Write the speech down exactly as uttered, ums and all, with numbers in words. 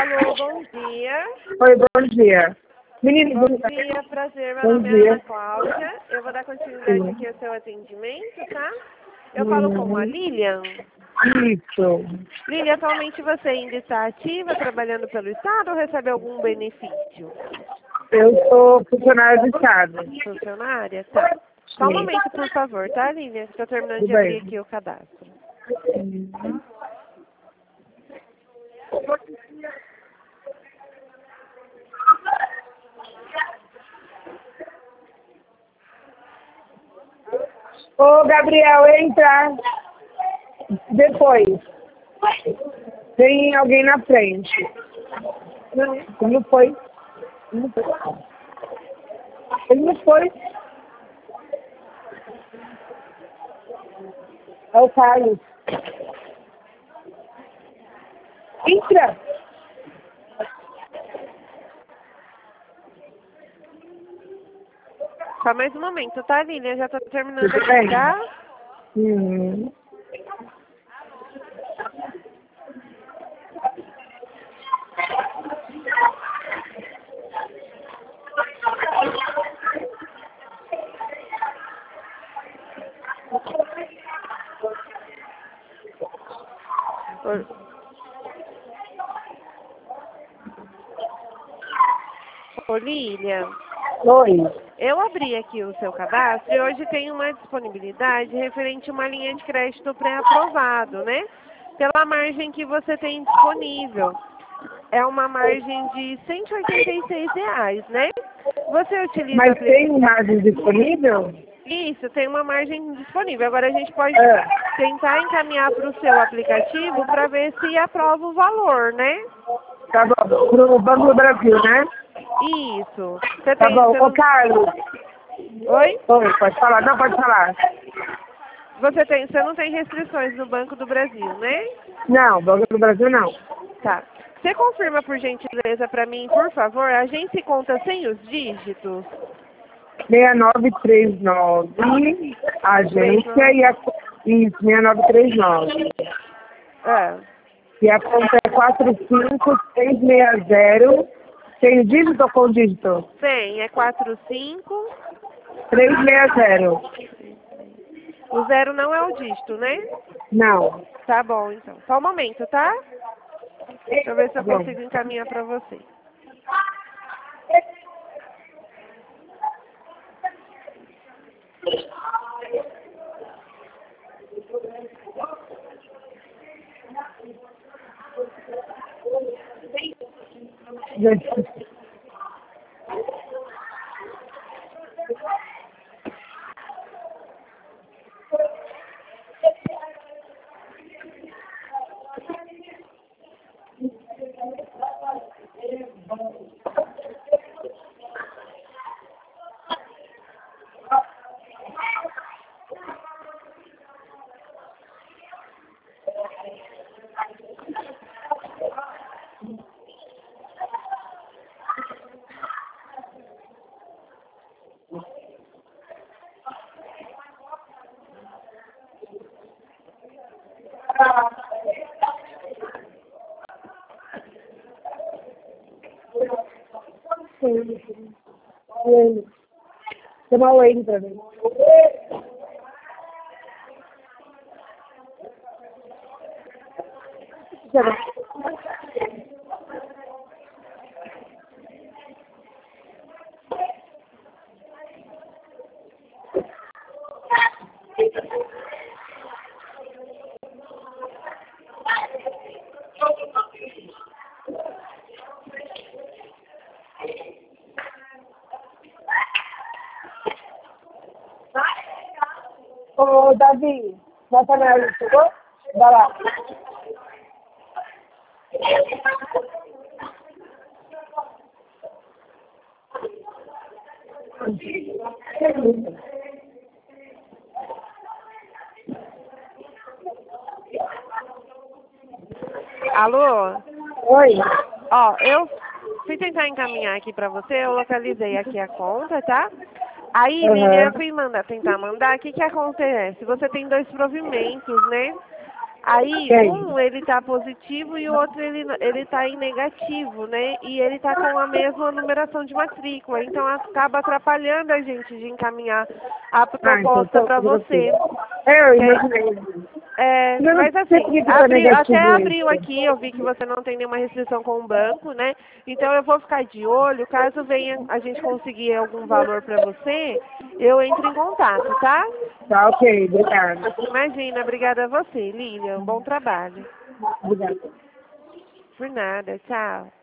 Alô, bom dia. Oi, bom dia. Menino, Bom dia, prazer. Meu bom nome é dia. Ana Cláudia. Eu vou dar continuidade Sim. aqui ao seu atendimento, tá? Eu Hum, falo com a Lilian. Isso. Lilian, atualmente você ainda está ativa, trabalhando pelo Estado ou recebe algum benefício? Eu sou funcionária do Estado. Funcionária? Tá. Só um Sim. momento, por favor, tá, Lilian? Estou terminando Tudo de abrir bem. aqui o cadastro. Hum. Ô, Gabriel, entra. Depois. Tem alguém na frente. Não, como foi? Como foi? Ele não foi. É o Carlos. Entra. Só mais um momento, tá, Lilian? Já estou terminando Tudo aqui, bem? tá? Hum. Ô, Ô, Lilian, Oi. eu abri aqui o seu cadastro e hoje tem uma disponibilidade referente a uma linha de crédito pré-aprovado, né? Pela margem que você tem disponível. É uma margem de cento e oitenta e seis reais, né? Você utiliza... Mas apli- tem margem disponível? Isso, tem uma margem disponível. Agora a gente pode Ah, tentar encaminhar para o seu aplicativo para ver se aprova o valor, né? tá bom. Pro Banco do Brasil, né? Isso. Você Tá tem... bom. Você Ô, não... Carlos. Oi? Oi, pode falar? Não, pode falar. Você, tem, você não tem restrições no Banco do Brasil, né? Não, Banco do Brasil não. Tá. Você confirma, por gentileza, para mim, por favor, a agência conta sem os dígitos? seis nove três nove, agência e a... Isso, seis nove três nove. Ah, E a conta é quatro cinco seis seis zero. Tem dígito ou com dígito? tem, é quatro cinco. três seis zero. O zero não é o dígito, né? Não. Tá bom, então. Só um momento, tá? Deixa eu ver se Tá eu bom. consigo encaminhar para você. Chama o Wayne pra mim. Chama. Ô, Davi, Nathanael, chegou? Vai lá. Alô? Oi. Ó, eu fui tentar encaminhar aqui para você, eu localizei aqui a conta, tá? Aí, Lilian, eu Aham. fui mandar, tentar mandar, o que que acontece? Você tem dois provimentos, né? Aí, Quem? um ele tá positivo e o outro ele, ele tá em negativo, né? E ele tá com a mesma numeração de matrícula. Então, acaba atrapalhando a gente de encaminhar a Ah, então proposta tô para com você. É, eu Que aí- imaginei. É, Eu não mas sei assim, que tá abriu, até negativo abriu isso. aqui, eu vi que você não tem nenhuma restrição com o banco, né? Então eu vou ficar de olho, caso venha a gente conseguir algum valor para você, eu entro em contato, tá? Tá, ok, obrigada. Imagina, obrigada a você, Lilian. Bom trabalho. Obrigada. Por nada, tchau.